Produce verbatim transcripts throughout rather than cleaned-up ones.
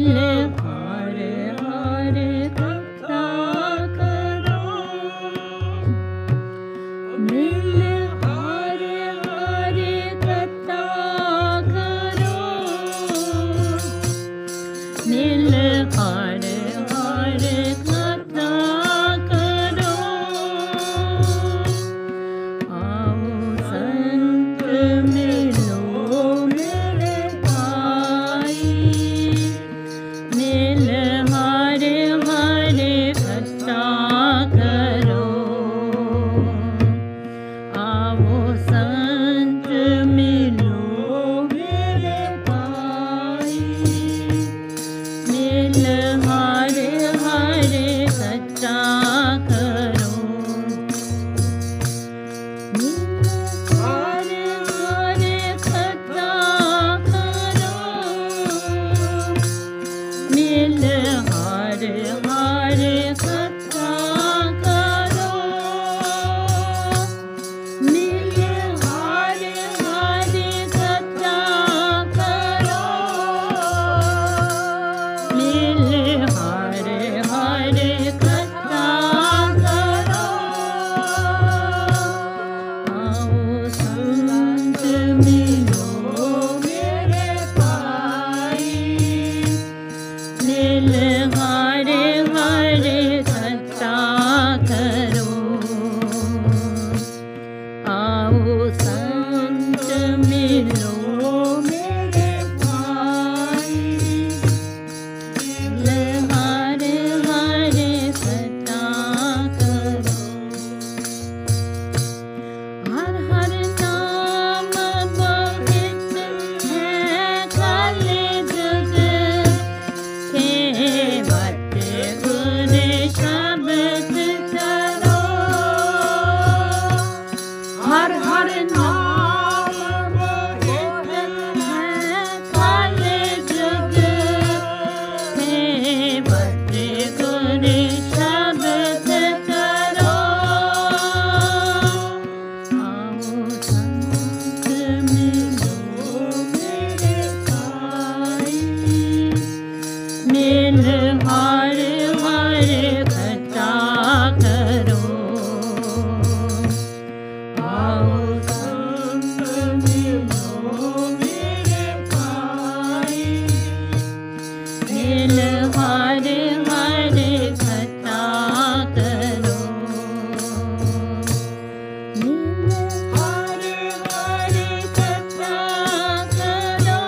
हरे हरे कथा करो, मिल हरे हरे कथा करो, मिल हरे हरे कथा करो। आओ संत मिलो मेरे भाई, मिल हरे हरे कथा करो। आओ संत मिलो मेरे भाई, मिल हरे हरे कथा करो। मिल हरे हरे कथा करो, मिल हरे हरे कथा करो, मिल हरे हरे कथा करो, मिल हरे हरे कथा करो। आओ संत मिलो मेरे भाई, मिल हरे हरे कथा करो। आओ संत मिलो मेरे भाई, मिल हरे हरे कथा करो। हर हर नाम बहुत है काले जुग, केवट गुर शब्द करो। हर हर नाम बहुत है काले जुग, केवट गुर शब्द करो। आओ संत मिलो मेरे भाई, मिल हरे हरे कथा करो। आओ संत मिलो मेरे भाई, मिल हरे हरे कथा करो। मिल हरे हरे कथा करो,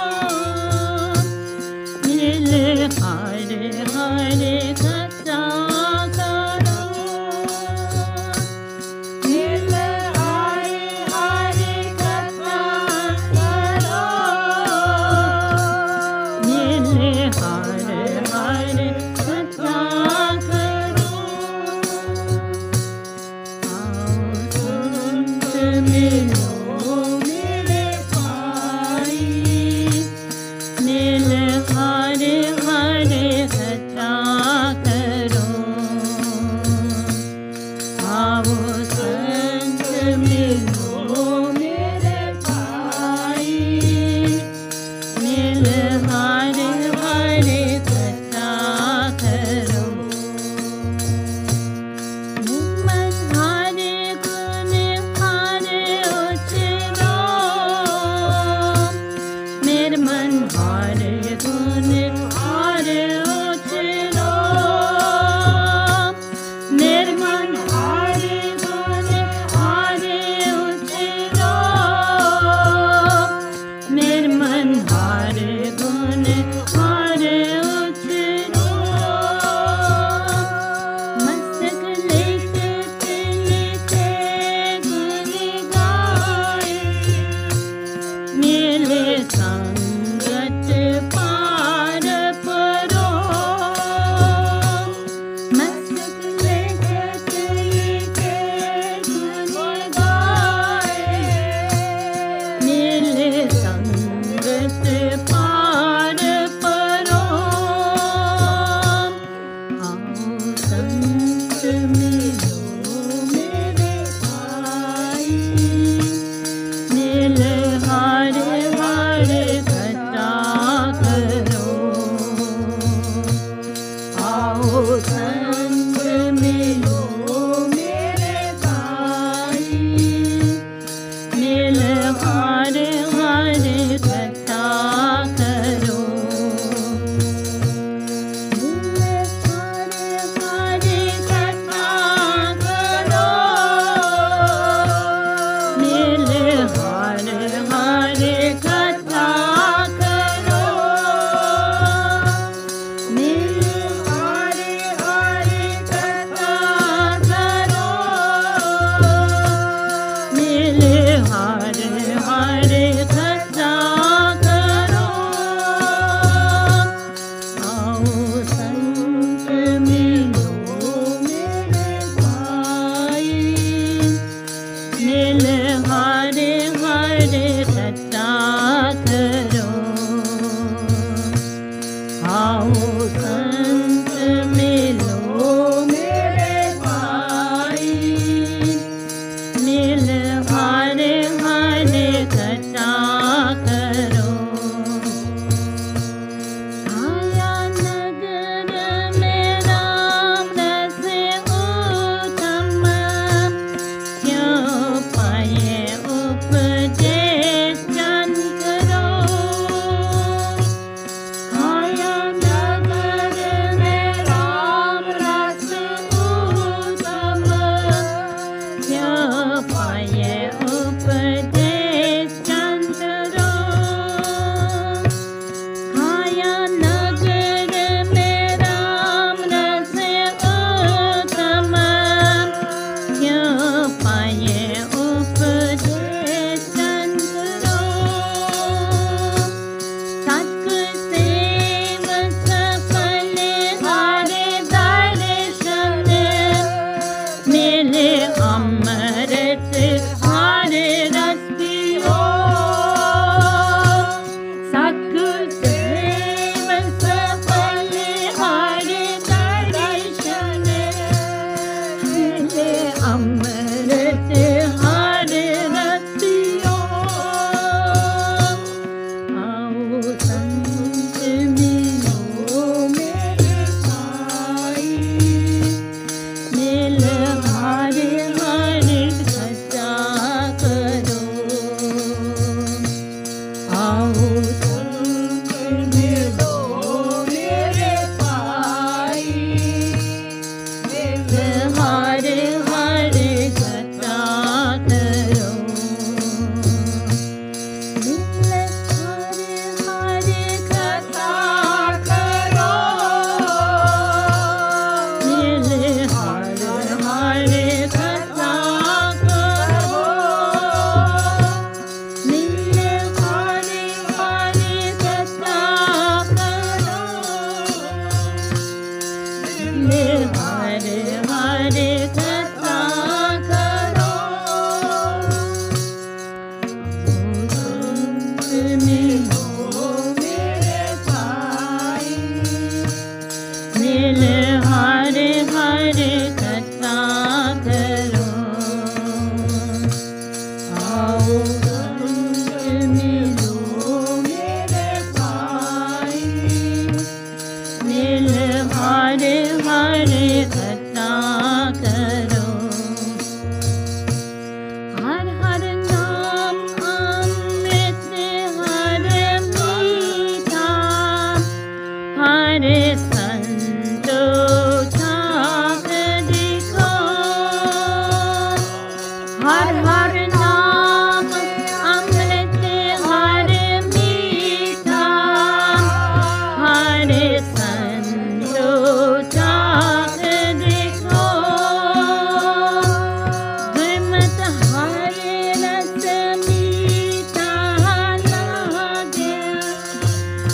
मिल हरे हरे कथा करो, मिल हरे हरे कथा करो, मिल हरे हरे आओ संत मिलो मेरे भाई, मिल हरे हरे कथा करो। छाया नगर में राम रस उत्तम, क्यों पाए उपदेश जन करो। छाया नगर में राम रस उत्तम, क्यों पाए उपदेश जन करो। छाया नगर में राम रस उत्तम, क्यों पाए उपदेश जन करो। सक सेवक फल हरे दर्शन, मिले अमृत हरे रस पियो। सक सेवक फल हरे दर्शन, मिले अमृत हरे रस पियो। आओ संत मिलो मेरे भाई, मिल हरे हरे कथा करो। आओ संत मिलो मेरे भाई, मिल हरे हरे कथा करो। मिल हरे हरे कथा करो, मिल हरे हरे कथा करो। मिल हरे हरे कथा करो, मिल हरे हरे कथा करो। संत मिलो मेरे भाई, मिल हरे हरे कथा करो। आओ संत मिलो मेरे भाई, मिल हरे हरे कथा करो। हर हर नाम अमृत हर मीठा, हरे